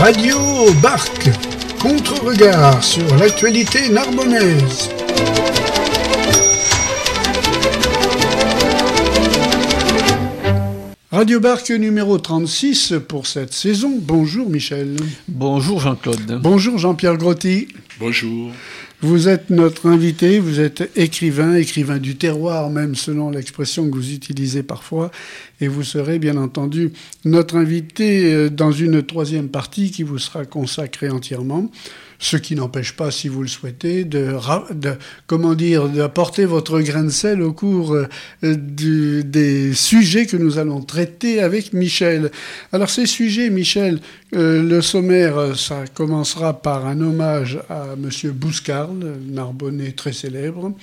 Radio Barque, contre-regard sur l'actualité narbonnaise. Radio Barque numéro 36 pour cette saison. Bonjour Michel. Bonjour Jean-Claude. Bonjour Jean-Pierre Grotti. Bonjour. Vous êtes notre invité, vous êtes écrivain du terroir même selon l'expression que vous utilisez parfois, et vous serez bien entendu notre invité dans une troisième partie qui vous sera consacrée entièrement, ce qui n'empêche pas, si vous le souhaitez, d'apporter votre grain de sel au cours des sujets que nous allons traiter avec Michel. Alors ces sujets, Michel, le sommaire, ça commencera par un hommage à Monsieur Bouscarle, Narbonnais très célèbre.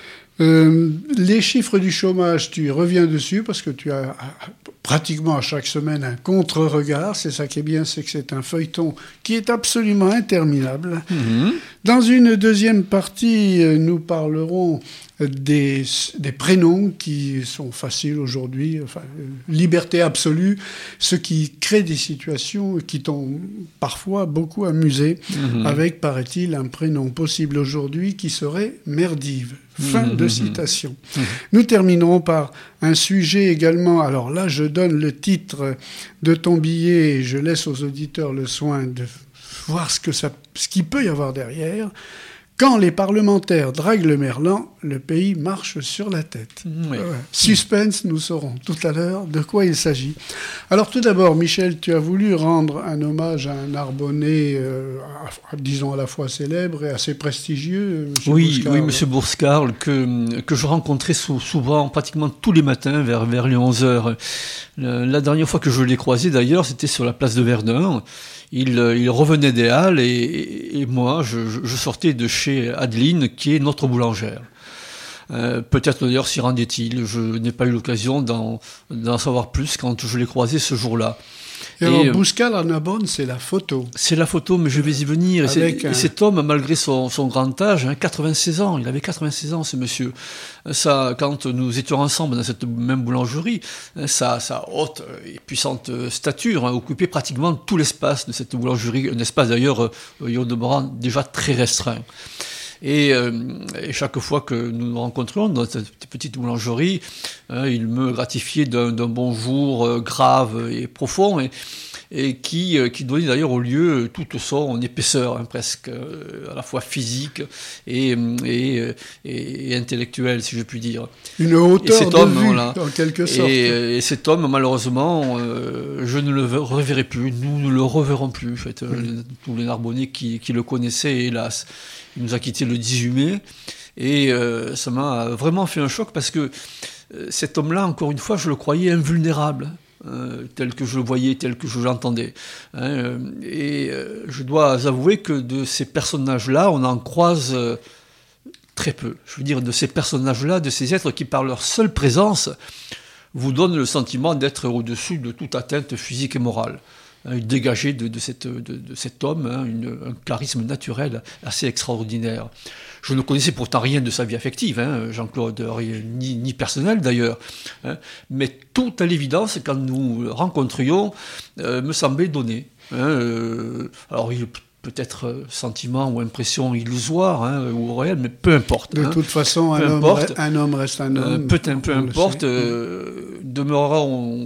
Les chiffres du chômage, tu y reviens dessus parce que tu as pratiquement à chaque semaine un contre-regard. C'est ça qui est bien, c'est que c'est un feuilleton qui est absolument interminable. Mmh. Dans une deuxième partie, nous parlerons des prénoms qui sont faciles aujourd'hui, enfin, liberté absolue, ce qui crée des situations qui t'ont parfois beaucoup amusé, avec, paraît-il, un prénom possible aujourd'hui qui serait Merdive. Fin de citation. Nous terminerons par un sujet également. Alors là, je donne le titre de ton billet et je laisse aux auditeurs le soin de voir ce qu'il peut y avoir derrière. Quand les parlementaires draguent le merlan, le pays marche sur la tête. Oui. Suspense, nous saurons tout à l'heure de quoi il s'agit. Alors tout d'abord, Michel, tu as voulu rendre un hommage à un Narbonnais, disons à la fois célèbre et assez prestigieux. Oui, Monsieur Bouscarle, que je rencontrais souvent, pratiquement tous les matins vers les 11h. La dernière fois que je l'ai croisé, d'ailleurs, c'était sur la place de Verdun. Il revenait des Halles et moi, je sortais de chez Adeline, qui est notre boulangère. Peut-être d'ailleurs s'y rendait-il. Je n'ai pas eu l'occasion d'en savoir plus quand je l'ai croisé ce jour-là. Et alors, Bouscarle à Narbonne, c'est la photo. C'est la photo, mais je vais y venir. Et cet homme, malgré son grand âge, 96 ans, il avait 96 ans, ce monsieur. Ça, quand nous étions ensemble dans cette même boulangerie, sa haute et puissante stature occupait pratiquement tout l'espace de cette boulangerie, un espace d'ailleurs, au demeurant déjà très restreint. Et chaque fois que nous nous rencontrions dans cette petite boulangerie, il me gratifiait d'un bonjour grave et profond et qui donnait d'ailleurs au lieu toute son épaisseur, presque à la fois physique et intellectuelle, si je puis dire. Une hauteur de vue, en quelque sorte. Et cet homme, malheureusement, je ne le reverrai plus, nous ne le reverrons plus. En fait, tous les Narbonnais qui le connaissaient, hélas. Il nous a quittés le 18 mai et ça m'a vraiment fait un choc parce que cet homme-là, encore une fois, je le croyais invulnérable, tel que je le voyais, tel que je l'entendais. Je dois avouer que de ces personnages-là, on en croise très peu. Je veux dire, de ces personnages-là, de ces êtres qui, par leur seule présence, vous donnent le sentiment d'être au-dessus de toute atteinte physique et morale. Dégagé de cet homme, un charisme naturel assez extraordinaire. Je ne connaissais pourtant rien de sa vie affective, Jean-Claude, ni personnel d'ailleurs, mais tout à l'évidence, quand nous rencontrions, me semblait donné. Alors il peut-être sentiment ou impression illusoire ou réelle, mais peu importe. De toute façon, un homme reste un homme. Peu importe, demeurera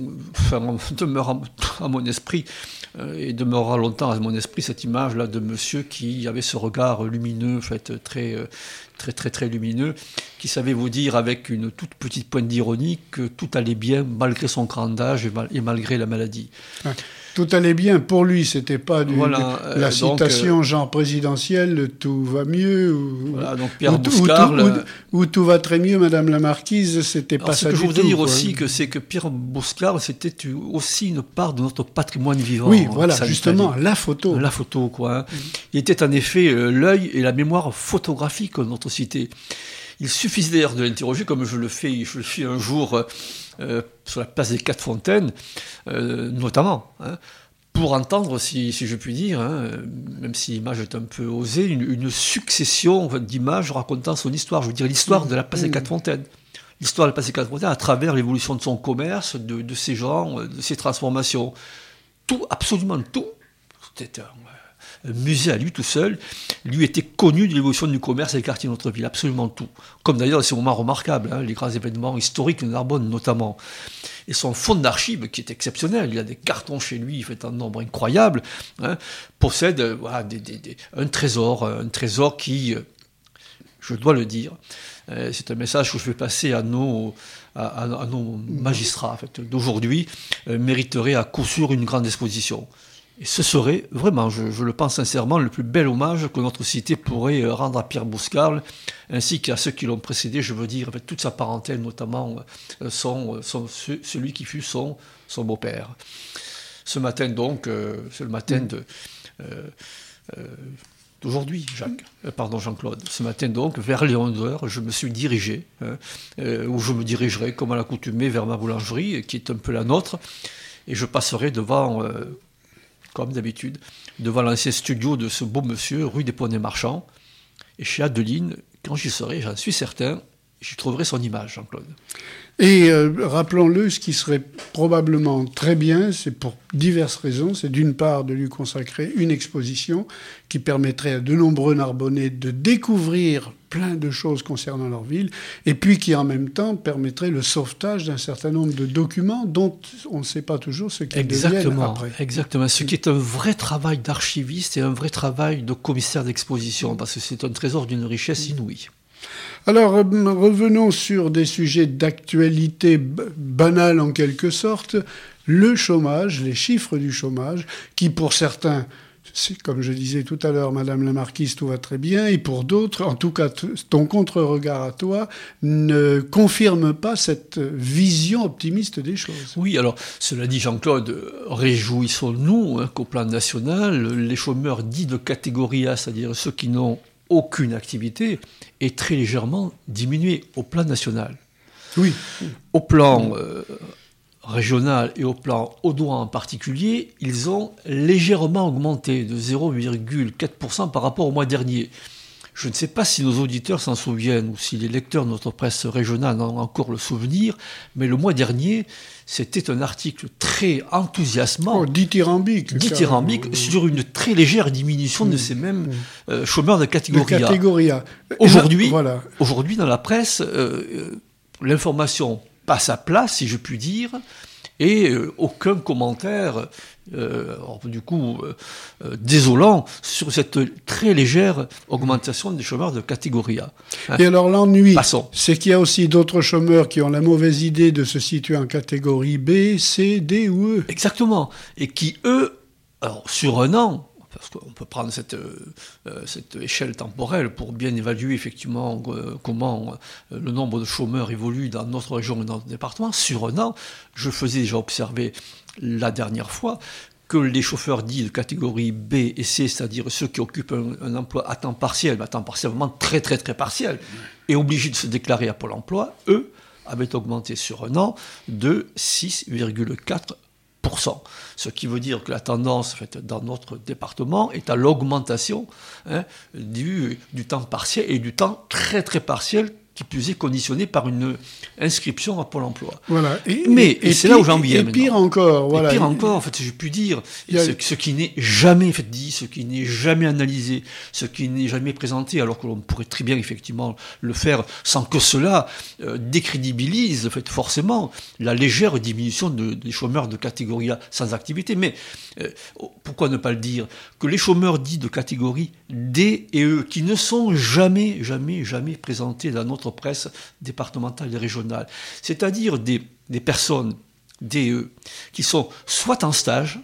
à mon esprit et demeurera longtemps à mon esprit cette image-là de monsieur qui avait ce regard lumineux, très, très, très, très lumineux, qui savait vous dire avec une toute petite pointe d'ironie que tout allait bien malgré son grand âge et malgré la maladie. Ouais. Tout allait bien pour lui, c'était pas la citation genre présidentielle, tout va mieux, donc Pierre Bouscarle, ou tout va très mieux, Madame la Marquise, c'était pas ça du tout. Ce que je voudrais dire aussi, c'est que Pierre Bouscarle, c'était aussi une part de notre patrimoine vivant. Oui, voilà, justement, la photo. La photo, quoi. Il était en effet l'œil et la mémoire photographique de notre cité. Il suffisait d'ailleurs de l'interroger, comme je le fais un jour sur la place des Quatre Fontaines, notamment, pour entendre, si je puis dire, même si l'image est un peu osée, une succession d'images racontant son histoire. Je veux dire l'histoire de la place des Quatre Fontaines. L'histoire de la place des Quatre Fontaines à travers l'évolution de son commerce, de ses gens, de ses transformations. Tout, absolument tout, c'était un musée à lui tout seul. Lui était connu de l'évolution du commerce et des quartiers de notre ville, absolument tout. Comme d'ailleurs ces moments remarquables, hein, les grands événements historiques de Narbonne notamment. Et son fonds d'archives, qui est exceptionnel, il a des cartons chez lui, il fait un nombre incroyable, hein, possède un trésor qui, je dois le dire, c'est un message que je vais passer à nos magistrats en fait, d'aujourd'hui, mériterait à coup sûr une grande exposition. Et ce serait vraiment, je le pense sincèrement, le plus bel hommage que notre cité pourrait rendre à Pierre Bouscarle, ainsi qu'à ceux qui l'ont précédé, je veux dire, avec toute sa parentèle, notamment celui qui fut son beau-père. Ce matin donc, c'est le matin d'aujourd'hui, Jean-Claude. Ce matin donc, vers les 11h, je me suis dirigé, où je me dirigerai, comme à l'accoutumée, vers ma boulangerie, qui est un peu la nôtre, et je passerai devant... comme d'habitude, devant l'ancien studio de ce beau monsieur, rue des Poneys-Marchands. Et chez Adeline, quand j'y serai, j'en suis certain, j'y trouverai son image, Jean-Claude. Et rappelons-le, ce qui serait probablement très bien, c'est pour diverses raisons. C'est d'une part de lui consacrer une exposition qui permettrait à de nombreux Narbonnais de découvrir plein de choses concernant leur ville, et puis qui en même temps permettrait le sauvetage d'un certain nombre de documents dont on ne sait pas toujours ce qu'ils deviennent après. Exactement, ce qui est un vrai travail d'archiviste et un vrai travail de commissaire d'exposition, parce que c'est un trésor d'une richesse inouïe. Alors, revenons sur des sujets d'actualité banale en quelque sorte. Le chômage, les chiffres du chômage, qui pour certains, c'est, comme je disais tout à l'heure, Madame la Marquise, tout va très bien, et pour d'autres, en tout cas ton contre-regard à toi, ne confirme pas cette vision optimiste des choses. Oui, alors, cela dit, Jean-Claude, réjouissons-nous qu'au plan national, les chômeurs dits de catégorie A, c'est-à-dire ceux qui n'ont aucune activité, est très légèrement diminué au plan national. Oui. Au plan régional et au plan audois en particulier, ils ont légèrement augmenté de 0,4% par rapport au mois dernier. Je ne sais pas si nos auditeurs s'en souviennent ou si les lecteurs de notre presse régionale en ont encore le souvenir, mais le mois dernier, c'était un article très enthousiasmant, dithyrambique sur une très légère diminution de ces mêmes chômeurs de catégorie A. Aujourd'hui, dans la presse, l'information passe à plat, si je puis dire, et aucun commentaire, désolant, sur cette très légère augmentation des chômeurs de catégorie A. Et alors l'ennui, c'est qu'il y a aussi d'autres chômeurs qui ont la mauvaise idée de se situer en catégorie B, C, D ou E. Exactement. Et qui, eux, alors sur un an, parce qu'on peut prendre cette échelle temporelle pour bien évaluer effectivement comment le nombre de chômeurs évolue dans notre région et dans notre département. Sur un an, je faisais déjà observer la dernière fois que les chauffeurs dits de catégorie B et C, c'est-à-dire ceux qui occupent un emploi à temps partiel, mais à temps partiel vraiment très très très partiel, et obligés de se déclarer à Pôle emploi, eux avaient augmenté sur un an de 6,4%. Ce qui veut dire que la tendance en fait, dans notre département est à l'augmentation du temps partiel et du temps très très partiel, qui plus est conditionné par une inscription à Pôle emploi. Voilà. Et c'est là où j'en viens. Et pire encore, voilà. Et pire encore, en fait, si je puis dire, ce qui n'est jamais fait dit, ce qui n'est jamais analysé, ce qui n'est jamais présenté, alors que l'on pourrait très bien effectivement le faire sans que cela décrédibilise, en fait, forcément, la légère diminution des chômeurs de catégorie A sans activité. Mais pourquoi ne pas le dire, que les chômeurs dits de catégorie D et E, qui ne sont jamais présentés dans notre presse départementale et régionale, c'est-à-dire des personnes DE qui sont soit en stage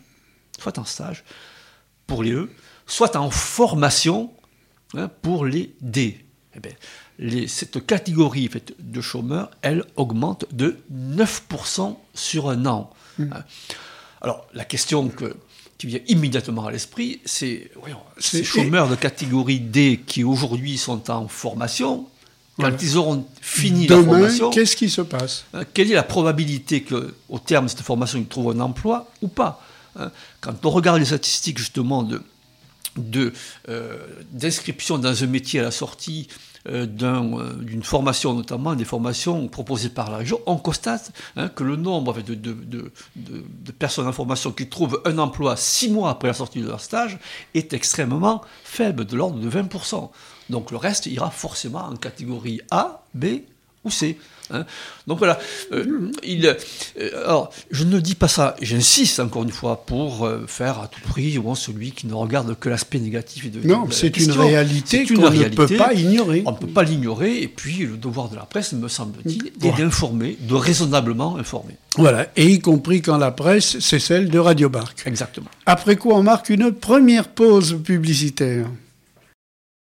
pour les E, soit en formation pour les D. Eh bien, cette catégorie en fait, de chômeurs, elle augmente de 9% sur un an. Alors, la question qui vient immédiatement à l'esprit, c'est ces chômeurs de catégorie D qui aujourd'hui sont en formation. Quand ils auront fini la formation, qu'est-ce qui se passe ? Quelle est la probabilité qu'au terme de cette formation, ils trouvent un emploi ou pas ? Quand on regarde les statistiques justement d'inscription dans un métier à la sortie d'une formation, notamment des formations proposées par la région, on constate que le nombre de personnes en formation qui trouvent un emploi 6 mois après la sortie de leur stage est extrêmement faible, de l'ordre de 20%. Donc le reste ira forcément en catégorie A, B ou C. Donc voilà, alors je ne dis pas ça, j'insiste encore une fois pour faire à tout prix celui qui ne regarde que l'aspect négatif de non, de c'est question. Une réalité qu'on ne peut pas ignorer. On ne peut pas l'ignorer, et puis le devoir de la presse, me semble-t-il, est d'informer, de raisonnablement informer. Voilà, et y compris quand la presse, c'est celle de Radio Barque. Exactement. Après quoi on marque une première pause publicitaire.